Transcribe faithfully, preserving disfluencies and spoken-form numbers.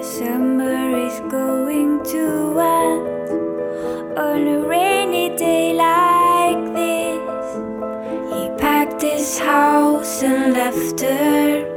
Summer is going to end on a rainy day like this. He packed his house and left her